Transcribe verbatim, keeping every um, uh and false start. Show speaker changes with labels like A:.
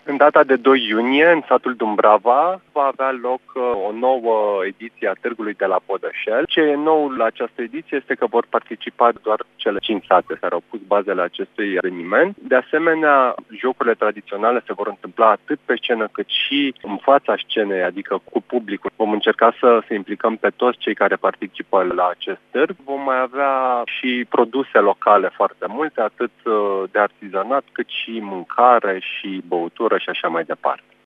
A: În data de doi iunie, în satul Dumbrava, va avea loc o nouă ediție a Târgului de la Bodășel. Ce e nou la această ediție este că vor participa doar cele cinci sate care au pus bazele acestui eveniment. De asemenea, jocurile tradiționale se vor întâmpla atât pe scenă cât și în fața scenei, adică cu publicul. Vom încerca să se implicăm pe toți cei care participă la acest târg. Vom mai avea și produse locale foarte multe, atât de artizanat cât și mâncare și băutură și așa mai departe.